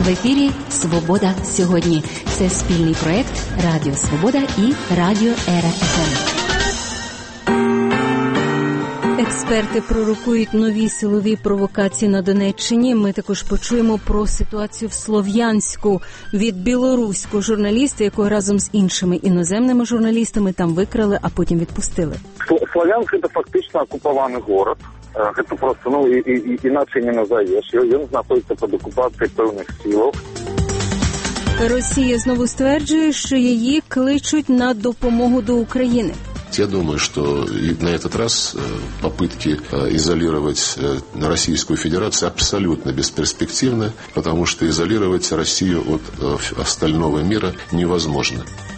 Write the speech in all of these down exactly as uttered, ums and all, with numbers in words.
В ефірі «Свобода сьогодні». Це спільний проєкт Радіо Свобода і Радіо Ера еф ем. Експерти пророкують нові силові провокації на Донеччині. Ми також почуємо про ситуацію в Слов'янську від білоруського журналіста, якого разом з іншими іноземними журналістами там викрали, а потім відпустили. Слов'янськ – це фактично окупований город. Це просто, ну, і, і, іначе не назовеш. Він знаходиться під окупацією певних сил. Росія знову стверджує, що її кличуть на допомогу до України. Я думаю, что на этот раз попытки изолировать Российскую Федерацию абсолютно бесперспективны, потому что изолировать Россию от остального мира невозможно.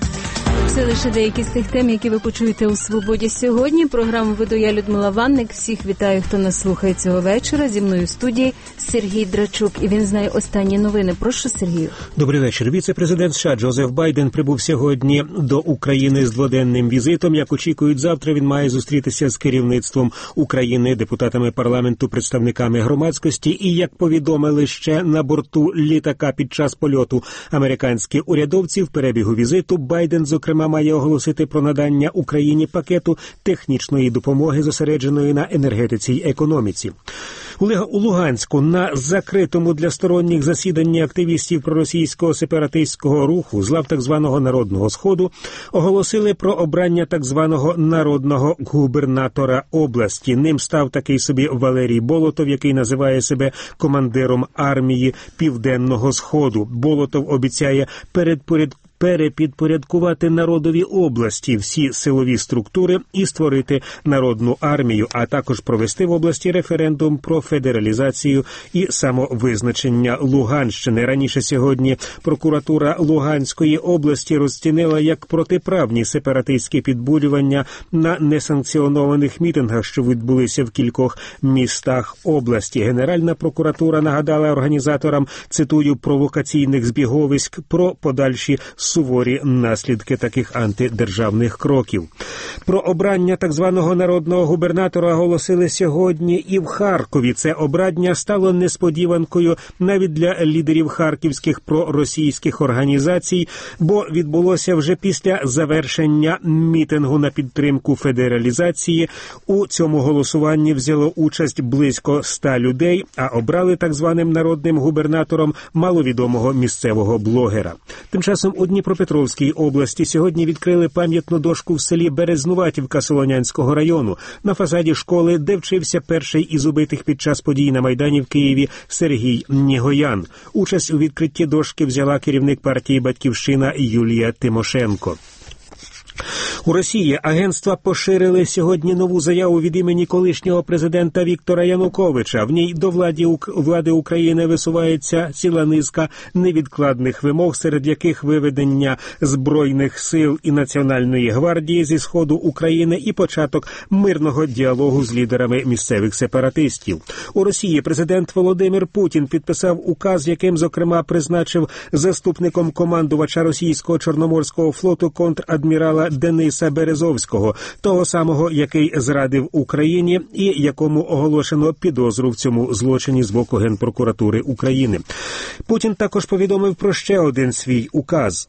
Це лише деякі з тих тем, які ви почуєте у «Свободі сьогодні». Програму веду я, Людмила Ванник. Всіх вітаю, хто нас слухає цього вечора. Зі мною в студії Сергій Драчук. І він знає останні новини. Прошу, Сергію. Добрий вечір. Віце-президент США Джозеф Байден прибув сьогодні до України з дводенним візитом. Як очікують, завтра він має зустрітися з керівництвом України, депутатами парламенту, представниками громадськості. І, як повідомили ще на борту літака під час польоту американські урядовці, в перебігу візиту Байден, зокрема, має оголосити про надання Україні пакету технічної допомоги, зосередженої на енергетиці й економіці. У Луганську на закритому для сторонніх засіданні активістів проросійського сепаратистського руху з лав так званого Народного Сходу оголосили про обрання так званого народного губернатора області. Ним став такий собі Валерій Болотов, який називає себе командиром армії Південного Сходу. Болотов обіцяє передпорядкувати перепідпорядкувати народові області всі силові структури і створити народну армію, а також провести в області референдум про федералізацію і самовизначення Луганщини. Раніше сьогодні прокуратура Луганської області розцінила як протиправні сепаратистські підбурювання на несанкціонованих мітингах, що відбулися в кількох містах області. Генеральна прокуратура нагадала організаторам, цитую, провокаційних збіговиськ про подальші суворі наслідки таких антидержавних кроків. Про обрання так званого народного губернатора оголосили сьогодні і в Харкові. Це обрання стало несподіванкою навіть для лідерів харківських проросійських організацій, бо відбулося вже після завершення мітингу на підтримку федералізації. У цьому голосуванні взяло участь близько ста людей, а обрали так званим народним губернатором маловідомого місцевого блогера. Тим часом у Дніпропетровській області сьогодні відкрили пам'ятну дошку в селі Березнуватівка Солонянського району на фасаді школи, де вчився перший із убитих під час подій на Майдані в Києві Сергій Нігоян. Участь у відкритті дошки взяла керівник партії «Батьківщина» Юлія Тимошенко. У Росії агентства поширили сьогодні нову заяву від імені колишнього президента Віктора Януковича. В ній до влади, влади України висувається ціла низка невідкладних вимог, серед яких виведення Збройних сил і Національної гвардії зі сходу України і початок мирного діалогу з лідерами місцевих сепаратистів. У Росії президент Володимир Путін підписав указ, яким, зокрема, призначив заступником командувача російського Чорноморського флоту контрадмірала Дениса Березовського, того самого, який зрадив Україні і якому оголошено підозру в цьому злочині з боку Генпрокуратури України. Путін також повідомив про ще один свій указ.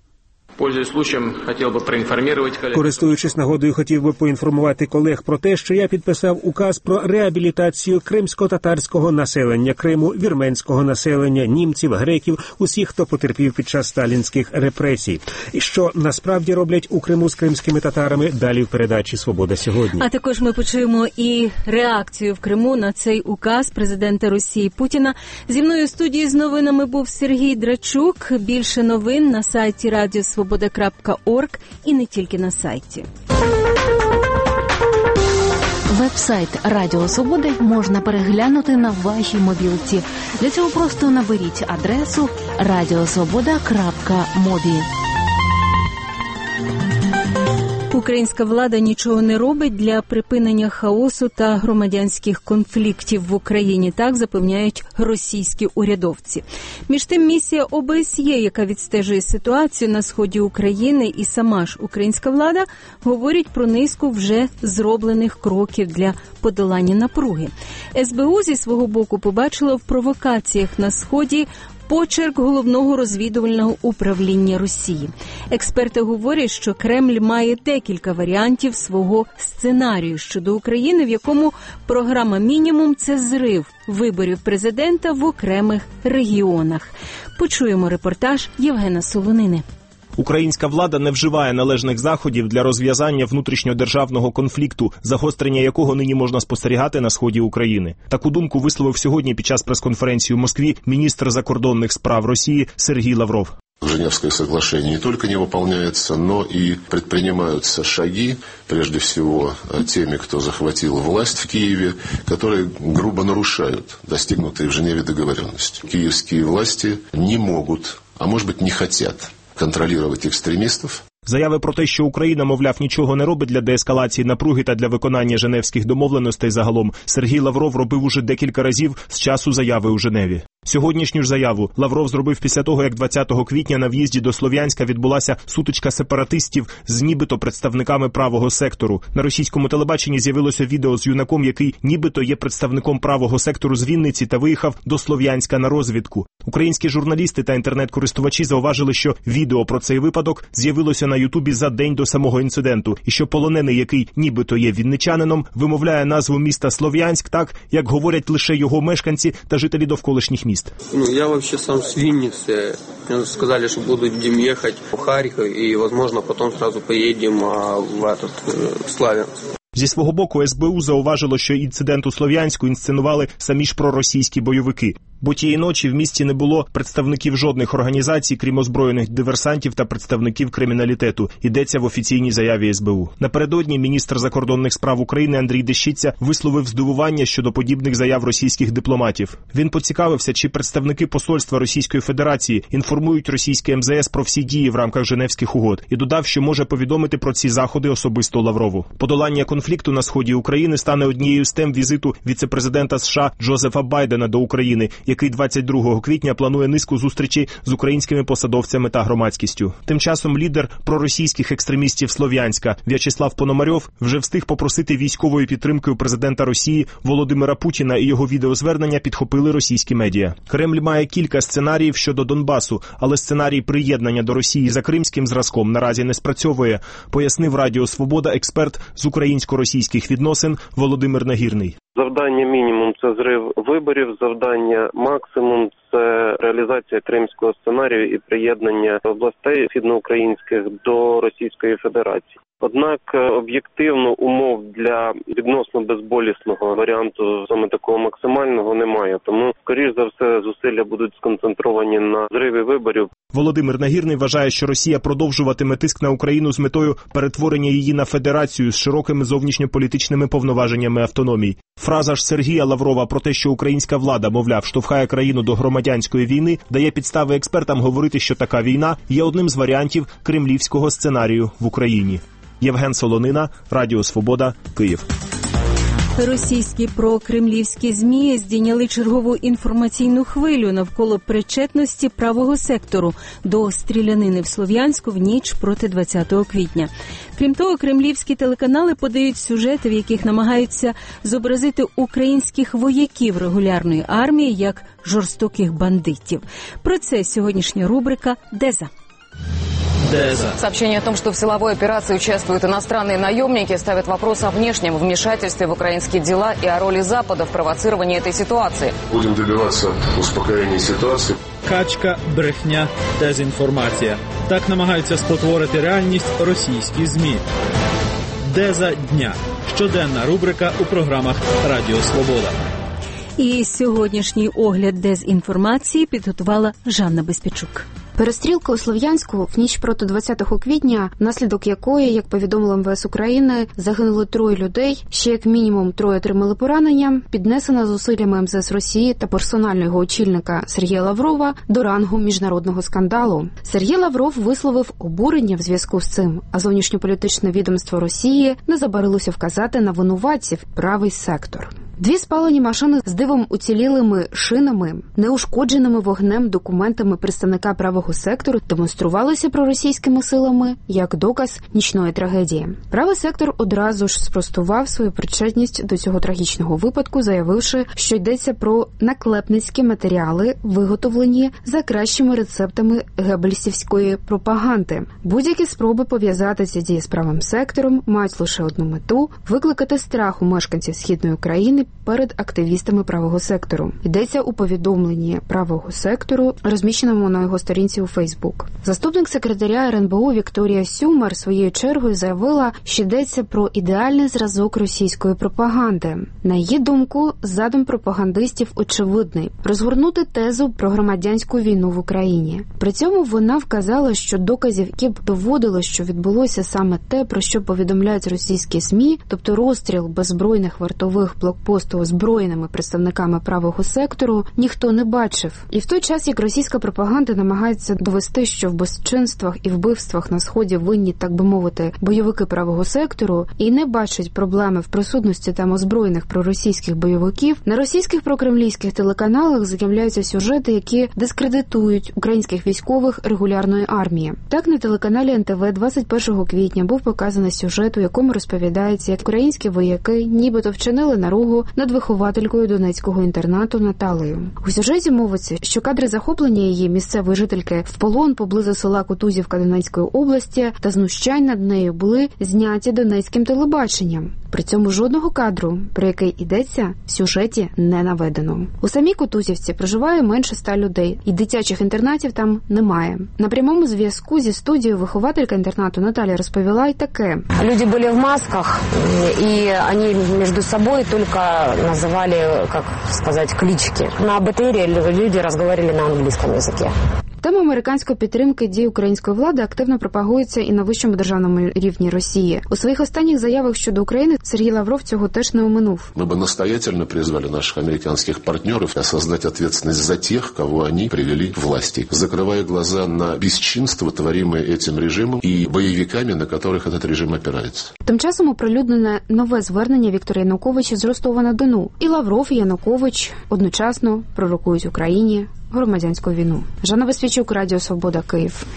Користуючись нагодою, хотів би поінформувати колег про те, що я підписав указ про реабілітацію кримсько-татарського населення Криму, вірменського населення, німців, греків, усіх, хто потерпів під час сталінських репресій. І що насправді роблять у Криму з кримськими татарами, далі в передачі «Свобода сьогодні». А також ми почуємо і реакцію в Криму на цей указ президента Росії Путіна. Зі мною в студії з новинами був Сергій Драчук. Більше новин на сайті Радіо Свобода крапка орг і не тільки на сайті. Веб-сайт Радіо Свобода можна переглянути на вашій мобілці. Для цього просто наберіть адресу радіосвобода крапка мобі. Українська влада нічого не робить для припинення хаосу та громадянських конфліктів в Україні, так запевняють російські урядовці. Між тим, місія О Б С Є, яка відстежує ситуацію на сході України, і сама ж українська влада говорять про низку вже зроблених кроків для подолання напруги. С Б У зі свого боку побачила в провокаціях на сході почерк Головного розвідувального управління Росії. Експерти говорять, що Кремль має декілька варіантів свого сценарію щодо України, в якому програма «Мінімум» – це зрив виборів президента в окремих регіонах. Почуємо репортаж Євгена Солонини. Українська влада не вживає належних заходів для розв'язання внутрішньодержавного конфлікту, загострення якого нині можна спостерігати на сході України. Таку думку висловив сьогодні під час прес-конференції у Москві міністр закордонних справ Росії Сергій Лавров. Женевское соглашение не только не выполняется, но и предпринимаются шаги, прежде всего теми, кто захватил власть в Киеве, которые грубо нарушают достигнутые в Женеве договоренности. Киевские власти не могут, а может быть не хотят контролировать экстремистов. Заяви про те, що Україна, мовляв, нічого не робить для деескалації напруги та для виконання женевських домовленостей загалом, Сергій Лавров робив уже декілька разів з часу заяви у Женеві. Сьогоднішню ж заяву Лавров зробив після того, як двадцятого квітня на в'їзді до Слов'янська відбулася сутичка сепаратистів з нібито представниками правого сектору. На російському телебаченні з'явилося відео з юнаком, який нібито є представником правого сектору з Вінниці та виїхав до Слов'янська на розвідку. Українські журналісти та інтернет-користувачі зауважили, що відео про цей випадок з'явилося на Ютубі за день до самого інциденту, і що полонений, який нібито є вінничанином, вимовляє назву міста Слов'янськ так, як говорять лише його мешканці та жителі довколишніх міст. Ну, я вообще сам с Винницы. Мне сказали, что будем ехать в Харьков и, возможно, потом сразу поедем в этот в Славянск. Зі свого боку, ес бе у зауважило, що інцидент у Слов'янську інсценували самі ж проросійські бойовики. Бо тієї ночі в місті не було представників жодних організацій, крім озброєних диверсантів та представників криміналітету, йдеться в офіційній заяві ес бе у. Напередодні міністр закордонних справ України Андрій Дещиця висловив здивування щодо подібних заяв російських дипломатів. Він поцікавився, чи представники посольства Російської Федерації інформують російське ем зе ес про всі дії в рамках Женевських угод, і додав, що може повідомити про ці заходи особисто Лаврову. Подолання конфлікту на сході України стане однією з тем візиту віце-президента США Джозефа Байдена до України, який двадцять другого квітня планує низку зустрічей з українськими посадовцями та громадськістю. Тим часом лідер проросійських екстремістів Слов'янська В'ячеслав Пономарьов вже встиг попросити військової підтримки у президента Росії Володимира Путіна, і його відеозвернення підхопили російські медіа. Кремль має кілька сценаріїв щодо Донбасу, але сценарій приєднання до Росії за кримським зразком наразі не спрацьовує, пояснив Радіо Свобода експерт з українсько-російських відносин Володимир Нагірний. Завдання мінімум – це зрив виборів, завдання максимум – це реалізація кримського сценарію і приєднання областей східноукраїнських до Російської Федерації. Однак об'єктивно умов для відносно безболісного варіанту, саме такого максимального, немає. Тому, скоріш за все, зусилля будуть сконцентровані на зриві виборів. Володимир Нагірний вважає, що Росія продовжуватиме тиск на Україну з метою перетворення її на федерацію з широкими зовнішньополітичними повноваженнями автономії. Фраза ж Сергія Лаврова про те, що українська влада, мовляв, штовхає країну до громадянської війни, дає підстави експертам говорити, що така війна є одним з варіантів кремлівського сценарію в Україні. Євген Солонина, Радіо Свобода, Київ. Російські прокремлівські ЗМІ здійняли чергову інформаційну хвилю навколо причетності правого сектору до стрілянини в Слов'янську в ніч проти двадцятого квітня. Крім того, кремлівські телеканали подають сюжети, в яких намагаються зобразити українських вояків регулярної армії як жорстоких бандитів. Про це сьогоднішня рубрика «Деза». Деза. Сообщение о том, что в силовой операции участвуют иностранные наемники, ставит вопрос о внешнем вмешательстве в украинские дела и о роли Запада в провоцировании этой ситуации. Будем добиваться успокоения ситуации. Качка, брехня, дезінформація. Так намагаються спотворити реальність російські ЗМІ. Деза дня. Щоденна рубрика у програмах Радіо Свобода. І сьогоднішній огляд дезінформації підготувала Жанна Безпічук. Перестрілка у Слов'янську в ніч проти двадцятого квітня, внаслідок якої, як повідомило ем ве ес України, загинули троє людей, ще як мінімум троє отримали поранення, піднесена зусиллями ем зе ес Росії та персонального очільника Сергія Лаврова до рангу міжнародного скандалу. Сергій Лавров висловив обурення в зв'язку з цим, а зовнішньополітичне відомство Росії не забарилося вказати на винуватців правий сектор. Дві спалені машини з дивом уцілілими шинами, неушкодженими вогнем документами представника правого сектору демонструвалися проросійськими силами як доказ нічної трагедії. Правий сектор одразу ж спростував свою причетність до цього трагічного випадку, заявивши, що йдеться про наклепницькі матеріали, виготовлені за кращими рецептами геббельсівської пропаганди. Будь-які спроби пов'язати ці дії з правим сектором мають лише одну мету – викликати страх у мешканців Східної України перед активістами правого сектору. Йдеться у повідомленні правого сектору, розміщеному на його сторінці у Фейсбук. Заступник секретаря ер ен бе у Вікторія Сюмар своєю чергою заявила, що йдеться про ідеальний зразок російської пропаганди. На її думку, задум пропагандистів очевидний – розгорнути тезу про громадянську війну в Україні. При цьому вона вказала, що доказів, які б доводили, що відбулося саме те, про що повідомляють російські СМІ, тобто розстріл беззбройних вартових блокпосту озброєними представниками правого сектору, ніхто не бачив. І в той час, як російська пропаганда намагається довести, що в безчинствах і вбивствах на Сході винні, так би мовити, бойовики правого сектору, і не бачать проблеми в присутності там озброєних проросійських бойовиків, на російських прокремлівських телеканалах з'являються сюжети, які дискредитують українських військових регулярної армії. Так, на телеканалі ен те ве двадцять першого квітня був показаний сюжет, у якому розповідається, як українські вояки нібито вчинили наругу над вихователькою донецького інтернату Наталею. У сюжеті мовиться, що кадри захоплення її місцевої жительки в полон поблизу села Кутузівка Донецької області та знущань над нею були зняті донецьким телебаченням. При цьому жодного кадру, про який йдеться, в сюжеті не наведено. У самій Кутузівці проживає менше ста людей, і дитячих інтернатів там немає. На прямому зв'язку зі студією вихователька інтернату Наталя розповіла й таке. Люди були в масках, і вони між собою тільки називали, як сказати, клички. На бе те ері люди розмовляли на англійському язикі. Тема американської підтримки дій української влади активно пропагується і на вищому державному рівні Росії. У своїх останніх заявах щодо України Сергій Лавров цього теж не оминув. Ми б настоятельно призвали наших американських партнерів осознати відповідальність за тих, кого вони привели к власти, закривая глаза на безчинство, творимое цим режимом і бойовиками, на яких цей режим опирається. Тим часом оприлюднене нове звернення Віктора Януковича з Ростова-на-Дону. І Лавров, і Янукович одночасно пророкують Україні громадянську війну. Жанна Висвічук, Радіо Свобода, Київ.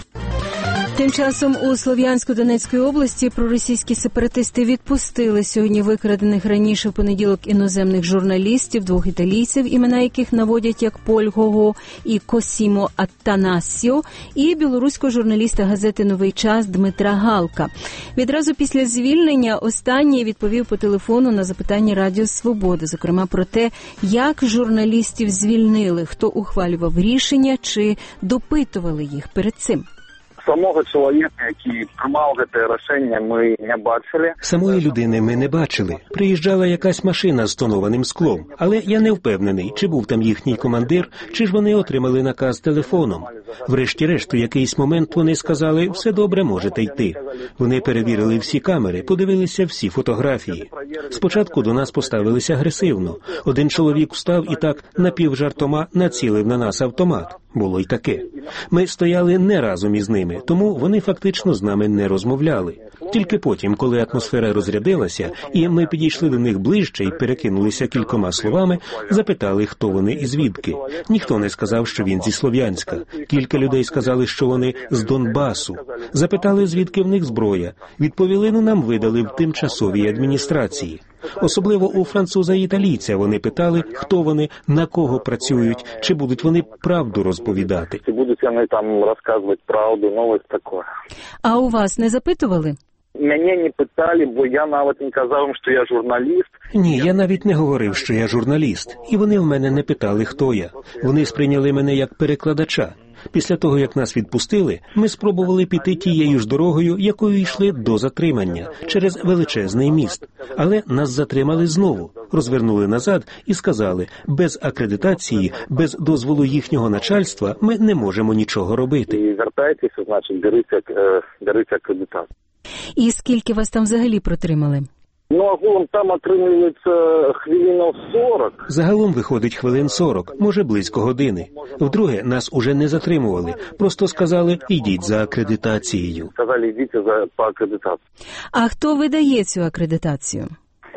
Тим часом у Слов'янську-Донецькій області проросійські сепаратисти відпустили сьогодні викрадених раніше в понеділок іноземних журналістів, двох італійців, імена яких наводять як Поль Гого і Косімо Аттанасіо, і білоруського журналіста газети «Новий час» Дмитра Галка. Відразу після звільнення останній відповів по телефону на запитання Радіо Свобода, зокрема про те, як журналістів звільнили, хто ухвалював рішення чи допитували їх перед цим. Самого чоловіка, який приймав це рішення, ми не бачили. Самої людини ми не бачили. Приїжджала якась машина з тонованим склом, але я не впевнений, чи був там їхній командир, чи ж вони отримали наказ телефоном. Врешті-решт, у якийсь момент вони сказали, все добре, можете йти. Вони перевірили всі камери, подивилися всі фотографії. Спочатку до нас поставилися агресивно. Один чоловік встав і так напівжартома націлив на нас автомат. Було й таке. Ми стояли не разом із ними, тому вони фактично з нами не розмовляли. Тільки потім, коли атмосфера розрядилася, і ми підійшли до них ближче і перекинулися кількома словами, запитали, хто вони і звідки. Ніхто не сказав, що він зі Слов'янська. Кілька людей сказали, що вони з Донбасу. Запитали, звідки в них зброя. Відповілину нам видали в тимчасовій адміністрації. Особливо у француза і італійця вони питали, хто вони, на кого працюють, чи будуть вони правду розповідати. Чи будуть вони там розказувати правду, новость таке. А у вас не запитували? Мене не питали, бо я навіть не казав, що я журналіст. Ні, я навіть не говорив, що я журналіст. І вони в мене не питали, хто я. Вони сприйняли мене як перекладача. Після того, як нас відпустили, ми спробували піти тією ж дорогою, якою йшли до затримання, через величезний міст. Але нас затримали знову, розвернули назад і сказали, без акредитації, без дозволу їхнього начальства ми не можемо нічого робити. І вертайтеся, значить, беріться, беріться акредитацію. І скільки вас там взагалі протримали? Ну, агулом там отримується хвилинів сорок. Загалом виходить хвилин сорок, може близько години. Вдруге, нас уже не затримували. Просто сказали, йдіть за акредитацією. Сказали, йдіть за, по акредитації. А хто видає цю акредитацію?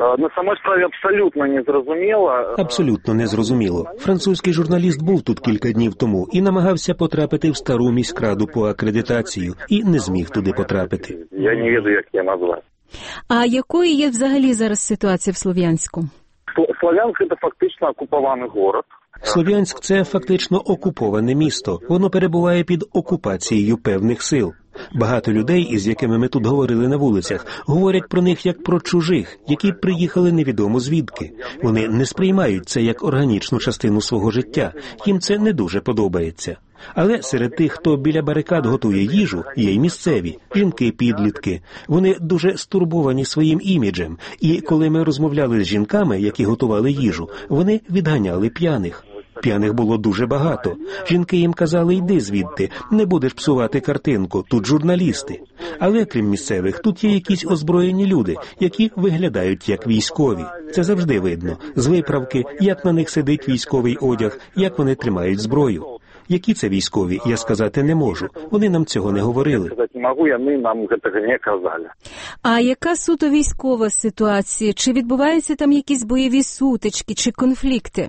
На самій справі абсолютно не зрозуміло. Абсолютно не зрозуміло. Французький журналіст був тут кілька днів тому і намагався потрапити в стару міськраду по акредитацію і не зміг туди потрапити. Я не веду, як її назвати. А якою є взагалі зараз ситуація в Слов'янську? Слов'янськ – це фактично окупований город. Слов'янськ – це фактично окуповане місто. Воно перебуває під окупацією певних сил. Багато людей, із якими ми тут говорили на вулицях, говорять про них як про чужих, які приїхали невідомо звідки. Вони не сприймають це як органічну частину свого життя. Їм це не дуже подобається. Але серед тих, хто біля барикад готує їжу, є й місцеві, жінки-підлітки. Вони дуже стурбовані своїм іміджем. І коли ми розмовляли з жінками, які готували їжу, вони відганяли п'яних. П'яних було дуже багато. Жінки їм казали, йди звідти, не будеш псувати картинку, тут журналісти. Але крім місцевих, тут є якісь озброєні люди, які виглядають як військові. Це завжди видно. З виправки, як на них сидить військовий одяг, як вони тримають зброю. Які це військові, я сказати не можу. Вони нам цього не говорили. Не можу, вони нам цього не казали. А яка суто військова ситуація? Чи відбуваються там якісь бойові сутички чи конфлікти?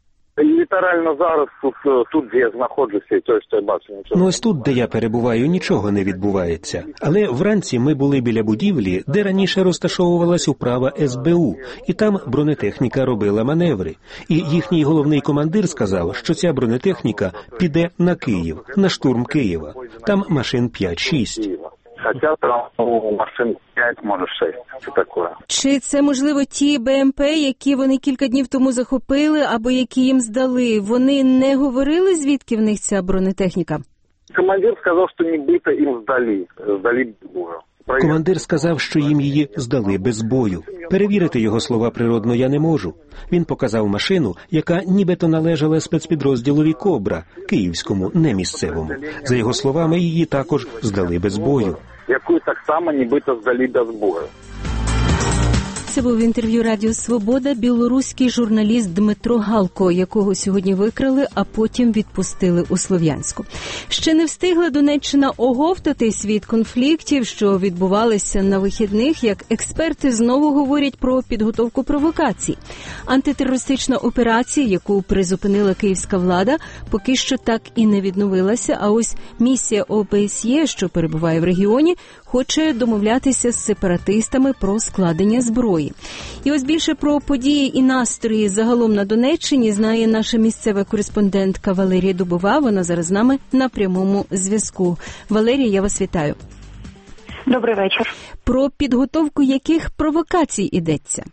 Літерально зараз, тут, де я знаходжуся, і то, що я бачу, нічого. Ну ось тут, де я перебуваю, нічого не відбувається. Але вранці ми були біля будівлі, де раніше розташовувалась управа ес бе у, і там бронетехніка робила маневри. І їхній головний командир сказав, що ця бронетехніка піде на Київ, на штурм Києва. Там машин п'ять-шість. Хоча там машин п'ять, може шість. Це таке. Чи це, можливо, ті бе ем пе, які вони кілька днів тому захопили, або які їм здали? Вони не говорили, звідки в них ця бронетехніка? Командир сказав, що нібито їм здали. Здали бою. Командир сказав, що їм її здали без бою. Перевірити його слова природно я не можу. Він показав машину, яка нібито належала спецпідрозділові «Кобра», київському, не місцевому. За його словами, її також здали без бою. Яку так само нібито здали без бою. Це був інтерв'ю Радіо Свобода білоруський журналіст Дмитро Галко, якого сьогодні викрали, а потім відпустили у Слов'янську. Ще не встигла Донеччина оговтатись від конфліктів, що відбувалися на вихідних, як експерти знову говорять про підготовку провокацій. Антитерористична операція, яку призупинила київська влада, поки що так і не відновилася, а ось місія о бе ес є, що перебуває в регіоні, хоче домовлятися з сепаратистами про складення зброї. І ось більше про події і настрої загалом на Донеччині знає наша місцева кореспондентка Валерія Дубова. Вона зараз з нами на прямому зв'язку. Валерія, я вас вітаю. Добрий вечір. Про підготовку яких провокацій йдеться?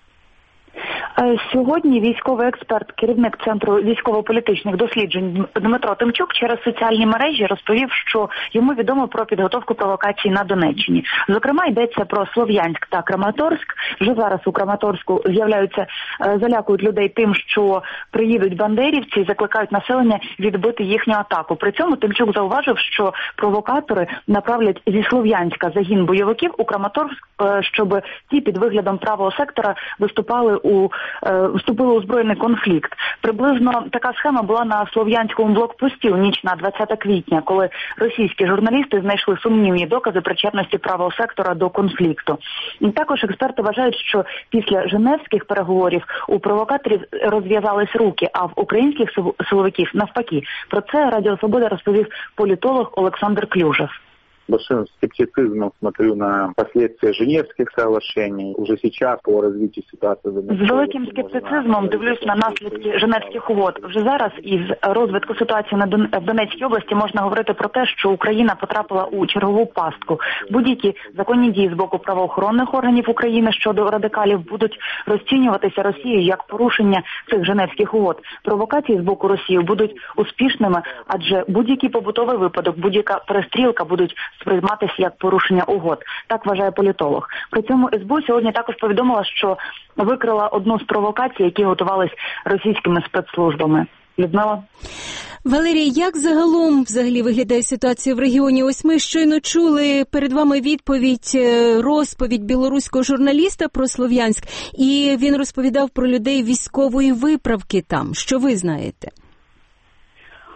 Сьогодні військовий експерт, керівник Центру військово-політичних досліджень Дмитро Тимчук через соціальні мережі розповів, що йому відомо про підготовку провокацій на Донеччині. Зокрема, йдеться про Слов'янськ та Краматорськ. Вже зараз у Краматорську з'являються, залякують людей тим, що приїдуть бандерівці і закликають населення відбити їхню атаку. При цьому Тимчук зауважив, що провокатори направлять зі Слов'янська загін бойовиків у Краматорськ, щоб ті під виглядом правого сектора виступали у вступили у збройний конфлікт. Приблизно така схема була на Слов'янському блокпості у ніч на двадцяте квітня, коли російські журналісти знайшли сумнівні докази причетності правого сектора до конфлікту. І також експерти вважають, що після женевських переговорів у провокаторів розв'язались руки, а в українських силовиків навпаки. Про це Радіо Свобода розповів політолог Олександр Клюжев. Большим скептицизмом смотрю на последствия Женевских соглашений. Уже сейчас по развитию ситуации... З великим скептицизмом дивлюсь на наслідки Женевських угод. Вже зараз із розвитку ситуації на Дон... в Донецькій області можна говорити про те, що Україна потрапила у чергову пастку. Будь-які законні дії з боку правоохоронних органів України щодо радикалів будуть розцінюватися Росією як порушення цих Женевських угод. Провокації з боку Росії будуть успішними, адже будь-який побутовий випадок, будь-яка перестрілка будуть сприйматися як порушення угод. Так вважає політолог. При цьому ес бе у сьогодні також повідомила, що викрила одну з провокацій, які готувались російськими спецслужбами. Людмила? Валерій, як загалом взагалі виглядає ситуація в регіоні? Ось ми щойно чули перед вами відповідь, розповідь білоруського журналіста про Слов'янськ, і він розповідав про людей військової виправки там. Що ви знаєте?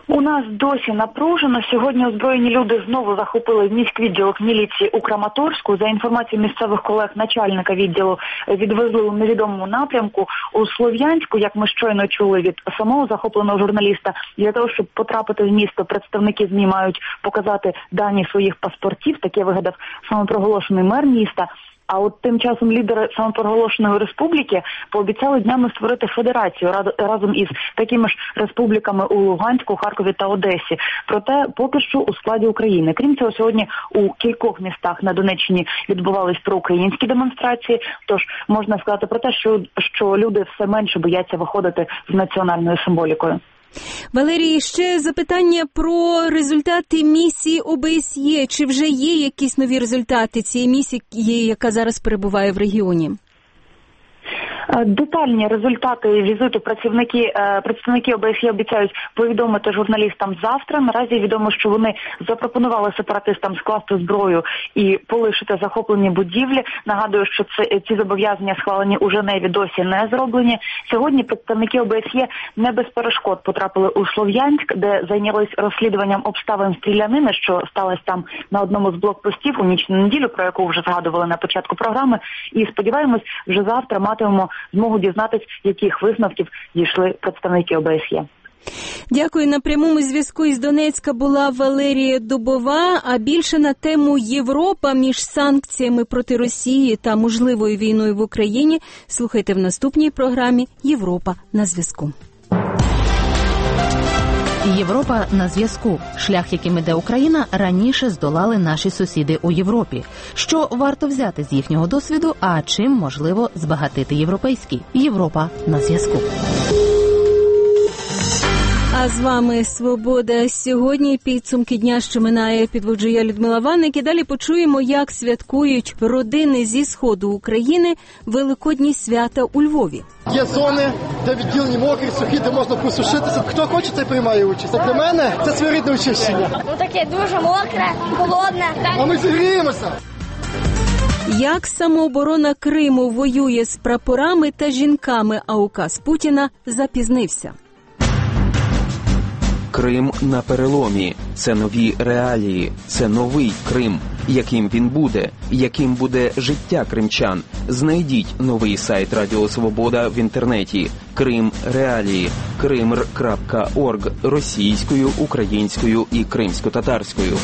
У нас досі напружено. Сьогодні озброєні люди знову захопили міськвідділок міліції у Краматорську. За інформацією місцевих колег, начальника відділу відвезли у невідомому напрямку. У Слов'янську, як ми щойно чули від самого захопленого журналіста, для того, щоб потрапити в місто, представники ЗМІ мають показати дані своїх паспортів. Таке вигадав самопроголошений мер міста. А от тим часом лідери самопроголошеної республіки пообіцяли днями створити федерацію разом із такими ж республіками у Луганську, Харкові та Одесі. Проте поки що у складі України. Крім цього, сьогодні у кількох містах на Донеччині відбувались проукраїнські демонстрації. Тож можна сказати про те, що, що люди все менше бояться виходити з національною символікою. Валерій, ще запитання про результати місії О Б С Є. Чи вже є якісь нові результати цієї місії, яка зараз перебуває в регіоні? Детальні результати візиту працівники, представники О Б С Є обіцяють повідомити журналістам завтра. Наразі відомо, що вони запропонували сепаратистам скласти зброю і полишити захоплені будівлі. Нагадую, що це, ці зобов'язання схвалені у Женеві, досі не зроблені. Сьогодні представники О Б С Є не без перешкод потрапили у Слов'янськ, де зайнялись розслідуванням обставин стрілянини, що сталося там на одному з блокпостів у ніч на неділю, про яку вже згадували на початку програми. І сподіваємось, вже завтра матимемо змогу дізнатись, яких висновків дійшли представники О Б С Є. Дякую. На прямому зв'язку із Донецька була Валерія Дубова. А більше на тему Європа між санкціями проти Росії та можливою війною в Україні слухайте в наступній програмі «Європа на зв'язку». Європа на зв'язку. Шлях, яким іде Україна, раніше здолали наші сусіди у Європі. Що варто взяти з їхнього досвіду, а чим можливо збагатити європейський? Європа на зв'язку. А з вами «Свобода» сьогодні. Підсумки дня, що минає, підводжу я, Людмила Ванник. І далі почуємо, як святкують родини зі сходу України Великодні свята у Львові. Є зони, де відділені мокрі, сухі, де можна посушитися. Хто хоче, той приймає участь. А для мене це своєрідне очищення. Ну таке дуже мокре, холодне. А ми зігріємося. Як самооборона Криму воює з прапорами та жінками, а указ Путіна запізнився. Крим на переломі. Це нові реалії. Це новий Крим. Яким він буде? Яким буде життя кримчан? Знайдіть новий сайт Радіо Свобода в інтернеті. Крим реалії. кримр крапка орг російською, українською і кримсько-татарською.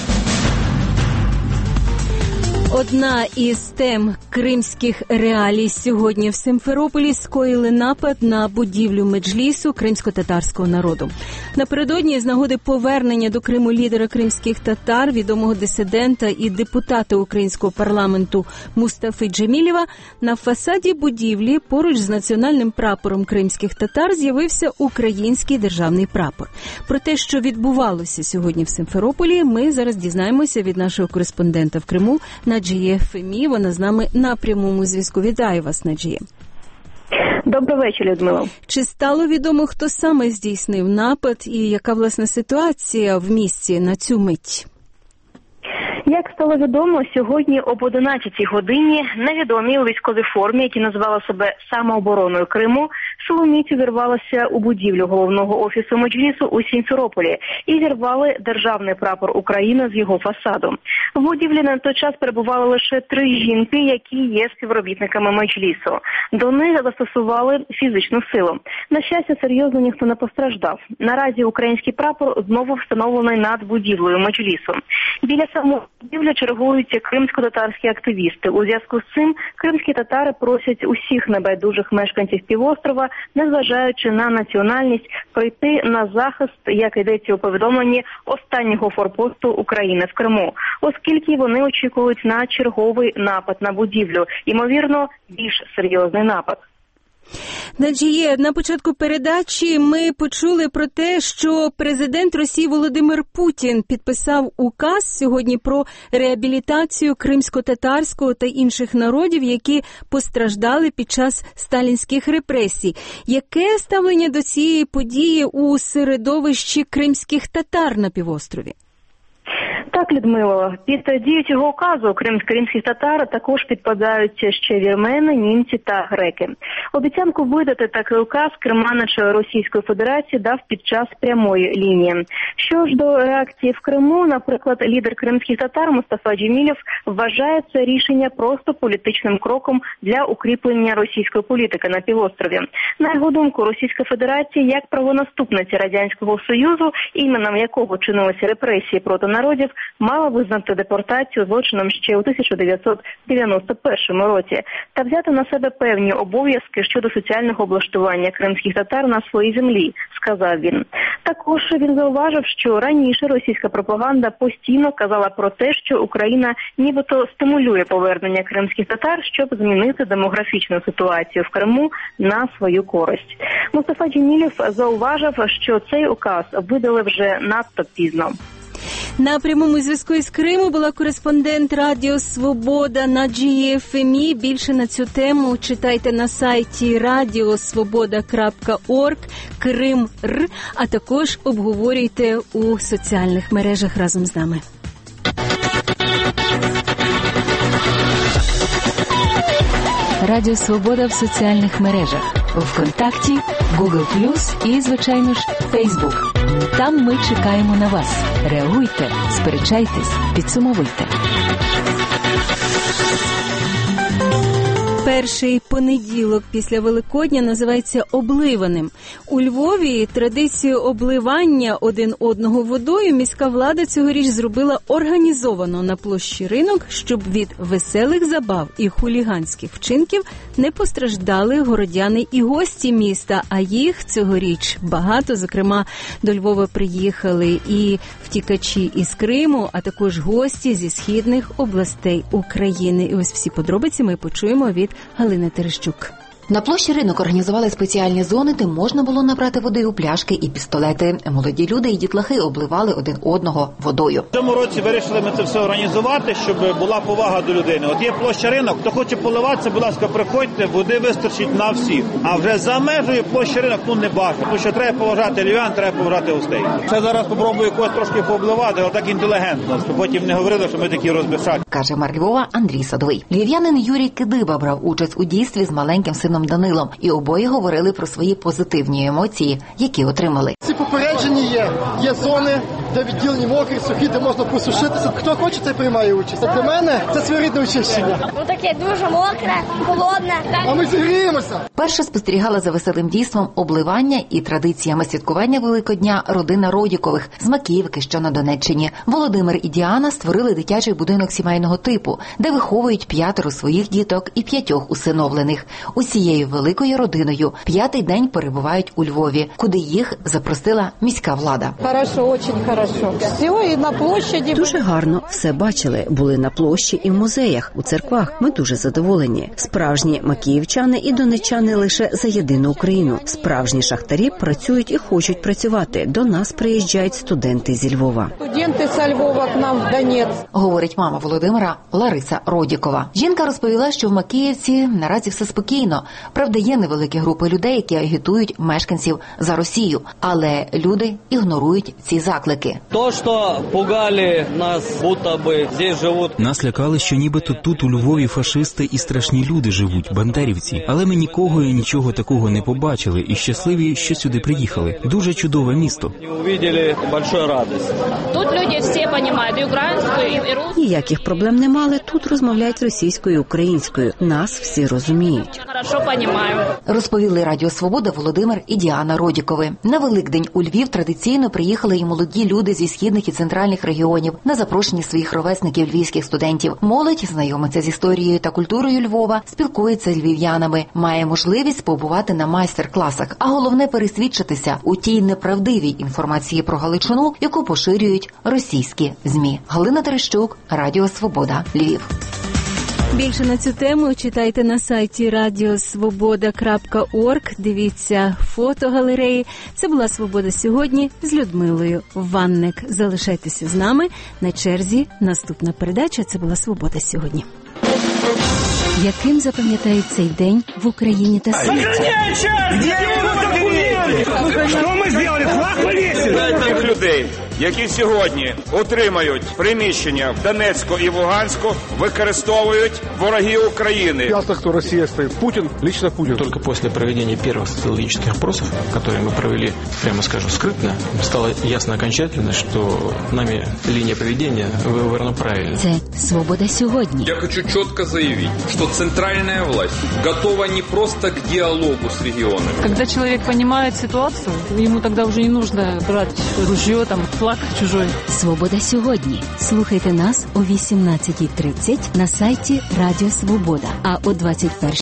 Одна із тем кримських реалій сьогодні в Симферополі скоїли напад на будівлю меджлісу кримсько-татарського народу. Напередодні з нагоди повернення до Криму лідера кримських татар, відомого дисидента і депутата українського парламенту Мустафи Джемілєва, на фасаді будівлі поруч з національним прапором кримських татар з'явився український державний прапор. Про те, що відбувалося сьогодні в Симферополі, ми зараз дізнаємося від нашого кореспондента в Криму Наджіє Фемі. Вона з нами на прямому зв'язку. Вітаю вас, Наджіє. Добрий вечір, Людмила. Чи стало відомо, хто саме здійснив напад і яка, власне, ситуація в місті на цю мить? Як стало відомо, сьогодні об одинадцятій годині невідомі у військовій формі, які називали себе самообороною Криму, силоміць увірвалися у будівлю головного офісу Меджлісу у Сімферополі і зірвали державний прапор України з його фасаду. В будівлі на той час перебували лише три жінки, які є співробітниками Меджлісу. До них застосували фізичну силу. На щастя, серйозно ніхто не постраждав. Наразі український прапор знову встановлений над будівлею Меджлісу. Біля самого будівлі чергуються кримсько-татарські активісти. У зв'язку з цим кримські татари просять усіх небайдужих мешканців півострова, незважаючи на національність, прийти на захист, як йдеться у повідомленні, останнього форпосту України в Криму, оскільки вони очікують на черговий напад на будівлю, ймовірно, більш серйозний напад. Наджіє, на початку передачі ми почули про те, що президент Росії Володимир Путін підписав указ сьогодні про реабілітацію кримсько-татарського та інших народів, які постраждали під час сталінських репресій. Яке ставлення до цієї події у середовищі кримських татар на півострові? Так, Людмило, під дію цього указу крім кримських татар також підпадають ще вірмени, німці та греки. Обіцянку видати такий указ керманич Російської Федерації дав під час прямої лінії. Що ж до реакції в Криму, наприклад, лідер кримських татар Мустафа Джемілєв вважає це рішення просто політичним кроком для укріплення російської політики на півострові. На його думку, Російська Федерація, як правонаступниця Радянського Союзу, іменем якого чинилися репресії проти народів, мала визнати депортацію злочином ще у тисяча дев'ятсот дев'яносто першому році та взяти на себе певні обов'язки щодо соціального облаштування кримських татар на своїй землі, сказав він. Також він зауважив, що раніше російська пропаганда постійно казала про те, що Україна нібито стимулює повернення кримських татар, щоб змінити демографічну ситуацію в Криму на свою користь. Мустафа Джемілєв зауважив, що цей указ видали вже надто пізно. На прямому зв'язку із Криму була кореспондент Радіо Свобода Наджія Ефемі. Більше на цю тему читайте на сайті радіосвобода крапка орг, Крим.Р, а також обговорюйте у соціальних мережах разом з нами. Радіо Свобода в соціальних мережах. ВКонтакті, Google плюс і, звичайно ж, Фейсбук. Там ми чекаємо на вас. Реагуйте, сперечайтесь, підсумовуйте. Перший понеділок після Великодня називається обливаним. У Львові традицію обливання один одного водою міська влада цьогоріч зробила організовано на площі Ринок, щоб від веселих забав і хуліганських вчинків не постраждали городяни і гості міста, а їх цьогоріч багато. Зокрема, до Львова приїхали і втікачі із Криму, а також гості зі східних областей України. І ось всі подробиці ми почуємо від Галини Терещук. На площі Ринок організували спеціальні зони, де можна було набрати води у пляшки і пістолети. Молоді люди і дітлахи обливали один одного водою. В цьому році вирішили ми це все організувати, щоб була повага до людини. От є площа Ринок, хто хоче поливатися, будь ласка, приходьте, води вистачить на всіх. А вже за межею площі Ринок, ну не бачу. Тому що треба поважати львів'ян, треба поважати гостей. Це зараз спробую когось трошки пообливати, але так інтелігентно, щоб потім не говорили, що ми такі розбишаки. Каже мер Львова Андрій Садовий. Львів'янин Юрій Кидиба брав участь у дійстві з маленьким сином Данилом. І обоє говорили про свої позитивні емоції, які отримали. Ці попереджені є. Є зони, де відділені мокрі, сухі, де можна посушитися. Хто хоче, той приймає участь. Для мене це своєрідне очищення. Ну таке дуже мокре, холодне. А ми зігріємося. Перша спостерігала за веселим дійством обливання і традиціями святкування Великодня родина Родікових з Макіївки, що на Донеччині. Володимир і Діана створили дитячий будинок сімейного типу, де виховують п'ятеро своїх діток і п'ятьох усиновлених. Усією великою родиною п'ятий день перебувають у Львові, куди їх запросила міська влада. Хорошо, дуже хорошо. Все, і на площаді. Дуже гарно все бачили. Були на площі і в музеях, у церквах. Ми дуже задоволені. Справжні макіївчани і донеччани лише за єдину Україну. Справжні шахтарі працюють і хочуть працювати. До нас приїжджають студенти зі Львова. Студенти з Львова к нам в Донецьк. Говорить мама Володимира Лариса Родікова. Жінка розповіла, що в Макіївці наразі все спокійно. Правда, є невеликі групи людей, які агітують мешканців за Росію, але люди ігнорують ці заклики. То, що пугали нас, будто би здесь живуть. Нас лякали, що нібито тут у Львові фашисти і страшні люди живуть, бандерівці. Але ми нікого і нічого такого не побачили і щасливі, що сюди приїхали. Дуже чудове місто. Увидели большую радість. Тут люди всі розуміють і українську, і русську. Ніяких проблем не мали. Тут розмовляють російською і українською. Нас всі розуміють. Хорошо розумію. Розповіли Радіо Свобода Володимир і Діана Родікови. На Великдень у Львів традиційно приїхали і молоді люди зі східних і центральних регіонів на запрошення своїх ровесників львівських студентів. Молодь знайомиться з історією та культурою Львова, спілкується з львів'янами, має можливість побувати на майстер-класах, а головне пересвідчитися у тій неправдивій інформації про Галичину, яку поширюють російські ЗМІ. Галина Терещук, Радіо Свобода, Львів. Більше на цю тему читайте на сайті радіосвобода крапка орг. Дивіться фотогалереї. Це була «Свобода сьогодні» з Людмилою Ванник. Залишайтеся з нами. На черзі наступна передача. Це була «Свобода сьогодні». Яким запам'ятають цей день в Україні та світі? Що ми зробили? Флаг повісили? які сьогодні отримають приміщення в Донецьку і в Луганську, використовують вороги України. Ясно, хто Росія стоїть. Путін, лично Путін. Только после проведения первых социологических опросов, которые мы провели, прямо скажу, скрытно, стало ясно окончательно, что нами линия поведения выбрана правильно. Це «Свобода сьогодні». Я хочу четко заявить, что центральная власть готова не просто к диалогу с регионами. Когда человек понимает ситуацию, ему тогда уже не нужно брать ружье, там, флаг чужой. «Свобода сьогодні». Слухайте нас о вісімнадцятій тридцять на сайті Радіо Свобода, а о двадцять першій